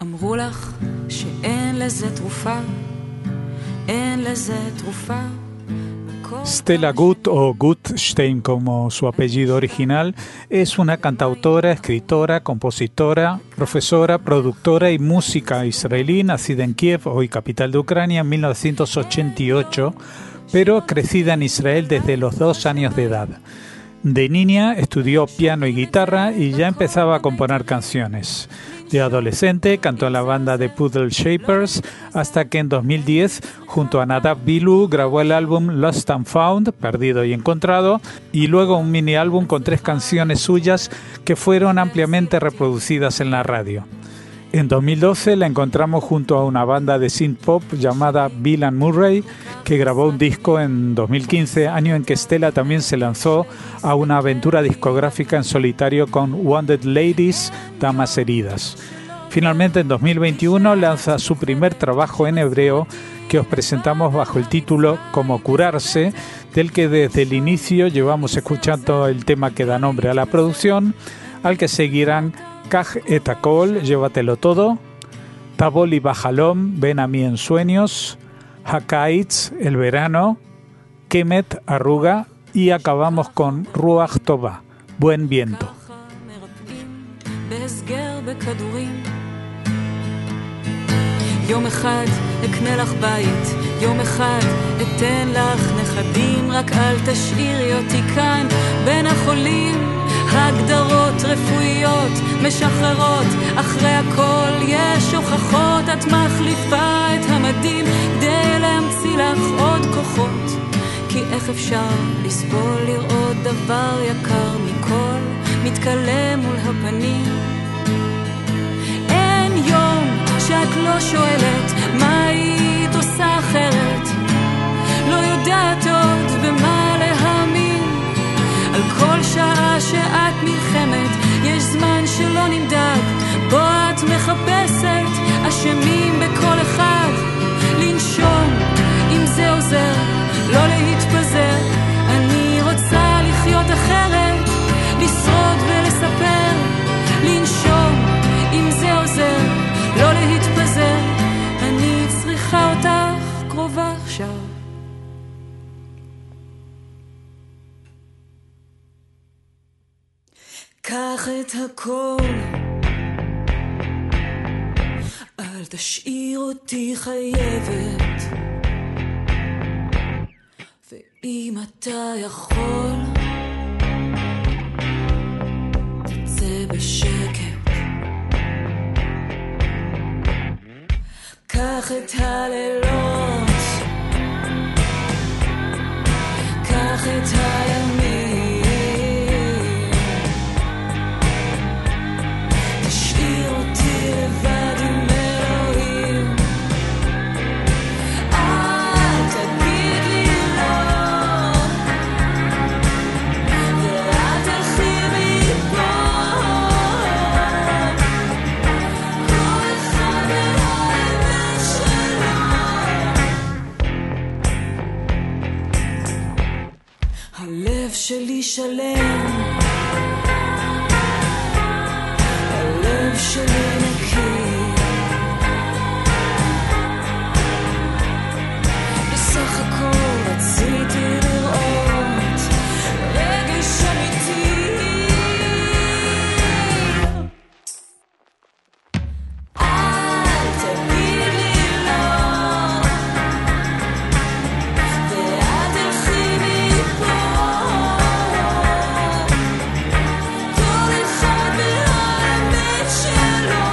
אמרו לך שאין לזה תרופה, אין לזה תרופה. Stella Gut, o Gutstein como su apellido original, es una cantautora, escritora, compositora, profesora, productora y música israelí, nacida en Kiev, hoy capital de Ucrania, en 1988, pero crecida en Israel desde los 2 años de edad. De niña estudió piano y guitarra y ya empezaba a componer canciones. De adolescente cantó en la banda de Poodle Shapers hasta que en 2010, junto a Nadav Bilu, grabó el álbum Lost and Found, Perdido y Encontrado, y luego un mini álbum con 3 canciones suyas que fueron ampliamente reproducidas en la radio. En 2012 la encontramos junto a una banda de synth-pop llamada Bill and Murray, que grabó un disco en 2015, año en que Stella también se lanzó a una aventura discográfica en solitario con Wounded Ladies, Damas Heridas. Finalmente, en 2021 lanza su primer trabajo en hebreo, que os presentamos bajo el título Como Curarse, del que desde el inicio llevamos escuchando el tema que da nombre a la producción, al que seguirán Kaj et Akol, Llévatelo Todo, Taboli Bajalom, Ven a mí en sueños, Hakaitz, El verano, Kemet, Arruga, y acabamos con Ruach Tova, Buen viento. יום אחד אקנה לך בית, יום אחד אתן לך נכדים, רק אל תשאירי אותי כאן בין החולים. הגדרות רפואיות משחררות, אחרי הכל יש הוכחות, את מחליפה את המדים כדי להמציא לך עוד כוחות. כי איך אפשר לסבול לראות דבר יקר מכל מתקלה מול הפנים? אין יום שאת לא שואלת מה היית עושה אחרת, לא יודעת עוד במה להאמין. על כל שעה שאת נלחמת יש זמן שלא נמדד, בו את מחפשת אשמים בכל אחד. לנשום אם זה עוזר, לא להתפזר, אני רוצה לחיות אחרת, לשרוד ולספר. לנשום אם זה עוזר, לא להתפזר, אני צריכה אותך קרובה עכשיו. קח את הכל, אל תשאיר אותי חייבת, ואם אתה יכול תצא בשקט. קח את הלילות, קח את הימים, תשאיר אותי לבד עם אלוהים. אל תגיד לי לא, ואל תלכי מפה, כל אחד והאמת שלו. הלב שלי שלם, הלב שלי נקי, בסך הכל רציתי לראות רגש אמיתי. אל תגיד לי לא, ואל תלכי מפה, כל אחד והאמת שלו.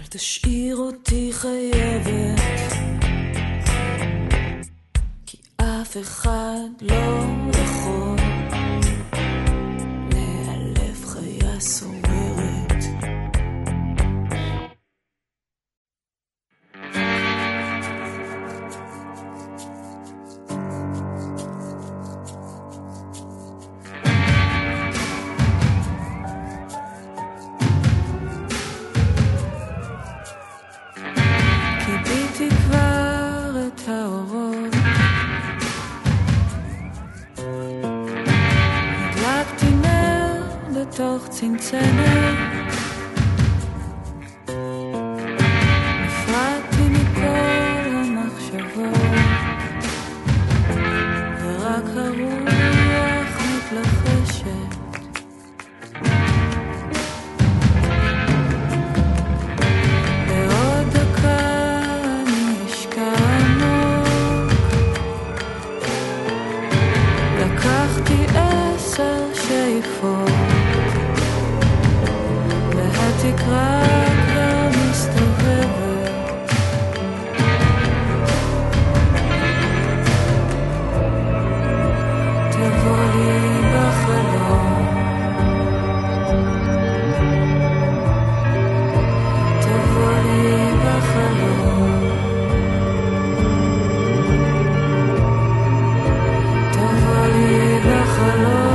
תשאיר אותי חייבת, כי אף אחד לא יכול להלף חיה סוערת. תוך צנצנת נפרדתי מכל המחשבות ורק הרוח מתלחשת בעוד דקה אני אשקע עמוק לקחתי 10 שאיפות התקרה כבר מסתובבת תבוא לי בחלום תבוא לי בחלום תבוא לי בחלום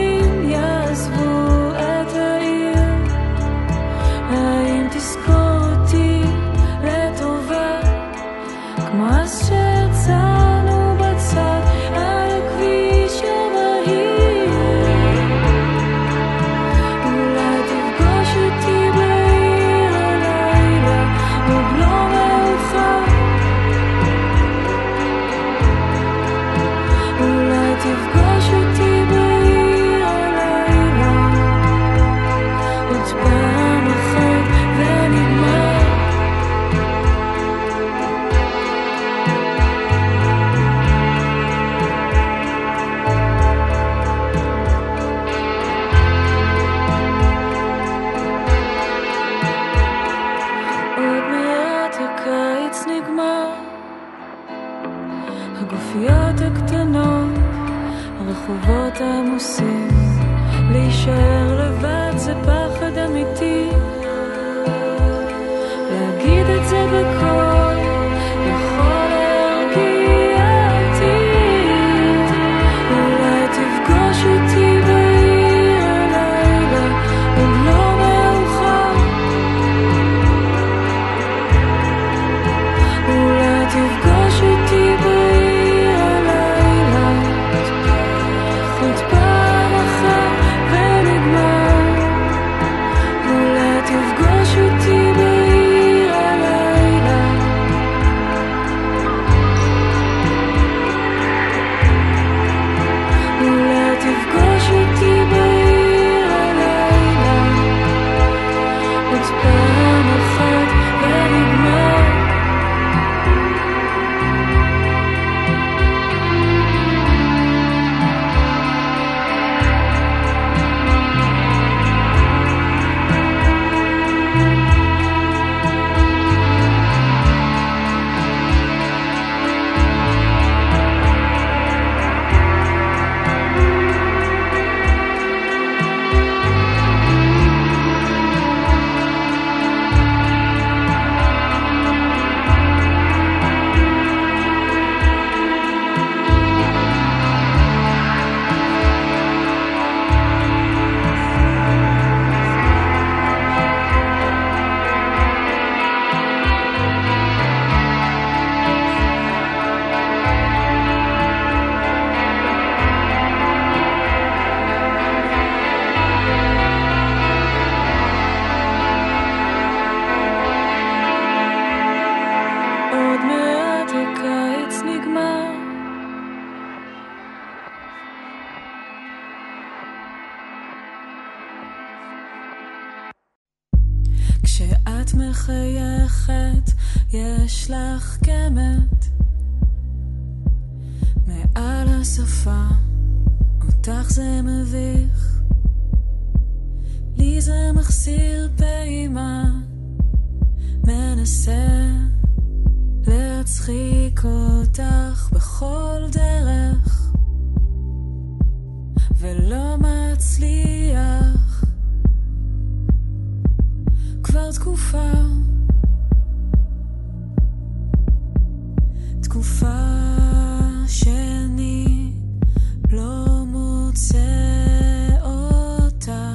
התיירים יעזבו את העיר, האם תזכור כשאת מחייכת יש לך קמת מעל השפה, אותך זה מביך, לי זה מחסיר פעימה, מנסה להצחיק אותך בכל דרך ולא מצליח כבר תקופה שאני לא מוצא אותך.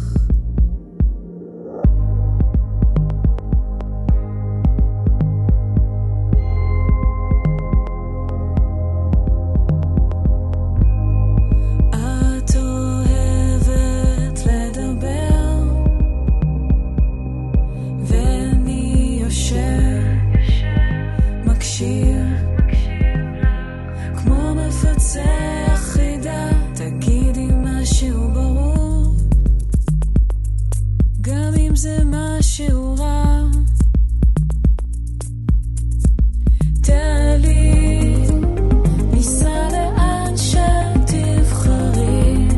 את אוהבת לדבר ואני יושב מקשיב כמו מפצח חידה, תגידי משהו ברור גם אם זה משהו רע, תעלי ניסע לאן שתבחרי,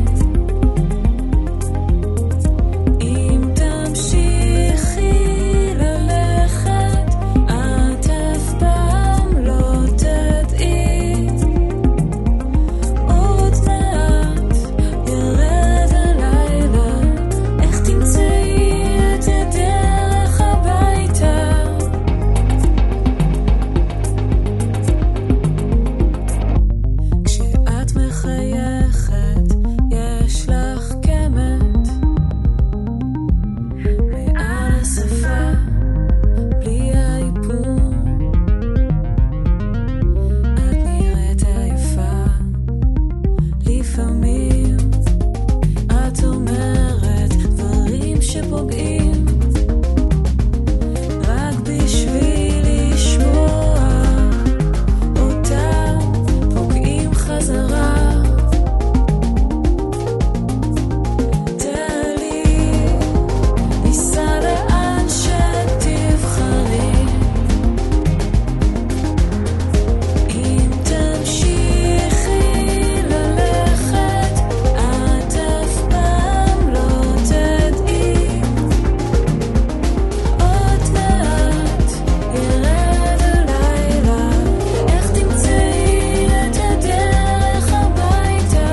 אם תמשיכי ללכת את אף פעם לא תדעי, עוד מעט ירד הלילה, איך תמצאי את הדרך הביתה, כשאת מחייכת יש לך קמת מעל השפה בלי האיפור, את נראית עייפה, לפעמים את אומרת דברים שפוגעים רק בשביל לשמוע אותם פוגעים חזרה, תעלי ניסע לאן שתבחרי, אם תמשיכי ללכת את אף פעם לא תדעי, עוד מעט ירד הלילה, איך תמצאי את הדרך הביתה,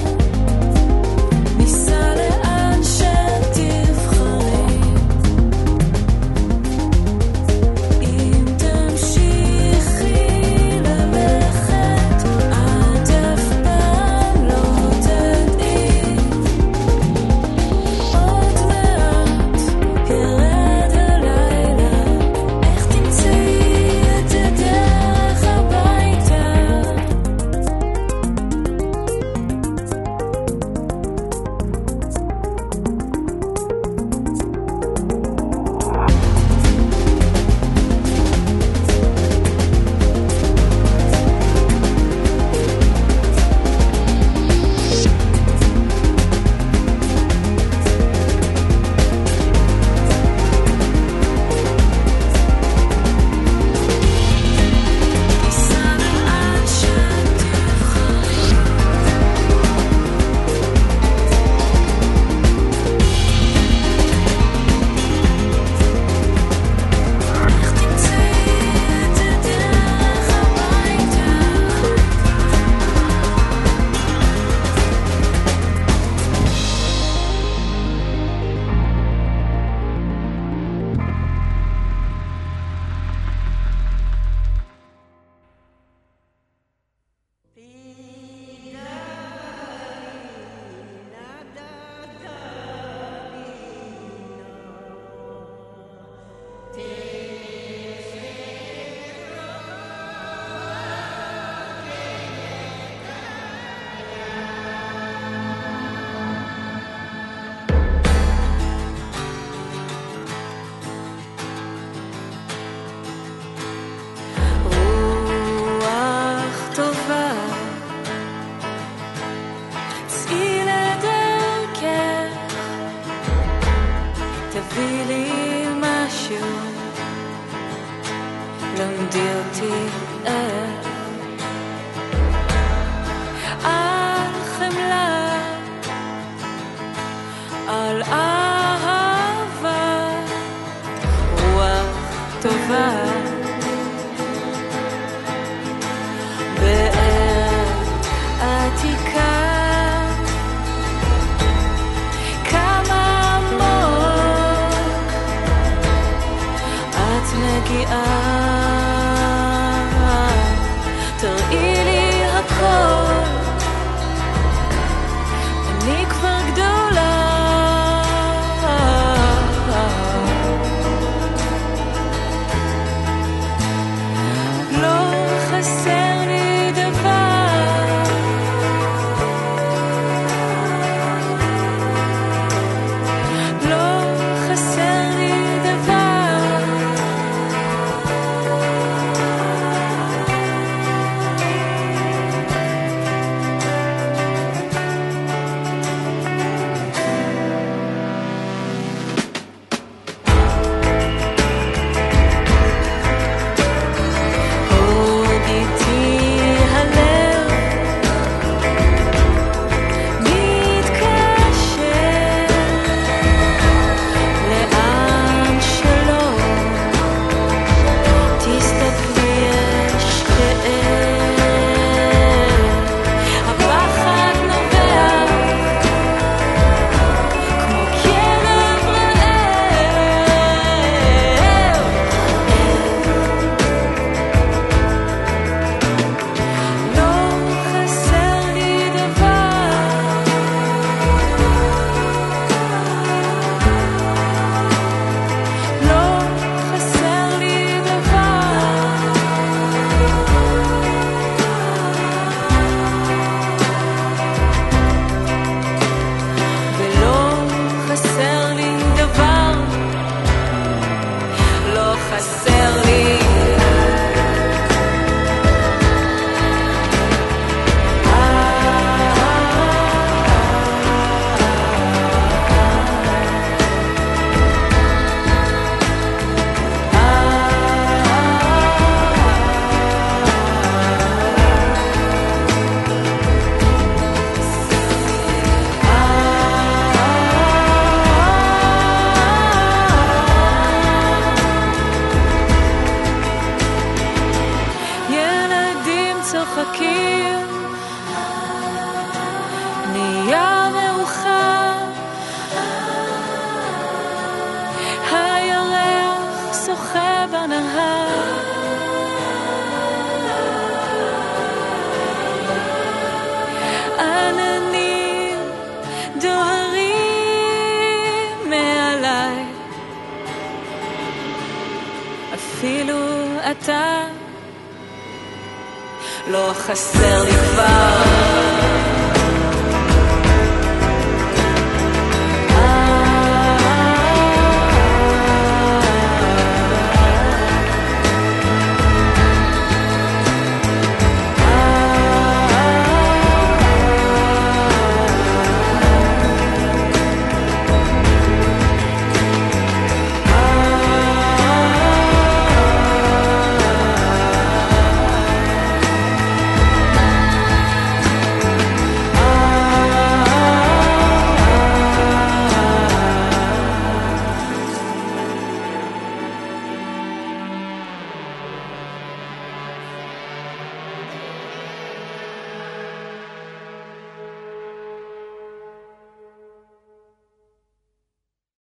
ניסע לאן שתבחרי, אם תמשיכי ללכת את אף פעם לא תדעי, עוד מעט ירד הלילה, איך תמצאי את הדרך הביתה. תביא לי משהו למדי אותי על חמלה, על אהבה, רוח טובה, באר עתיקה, כמה עמוק את מגיעה, תראי לי הכל, אני כבר גדולה, לא חסר לי דבר, לא חסר לי דבר, עוד איתי הלב מתקשר לאן שלא תסתכלי יש כאב, הפחד נובע כמו כלב רעב, לא חסר לי דבר, לא חסר לי דבר, ולא חסר לי דבר, לא חסר לי ילדים צוחקים, נהיה מאוחר, הירח שוחה בנהר, עננים דוהרים מעליי, אפילו אתה לא חסר לי כבר.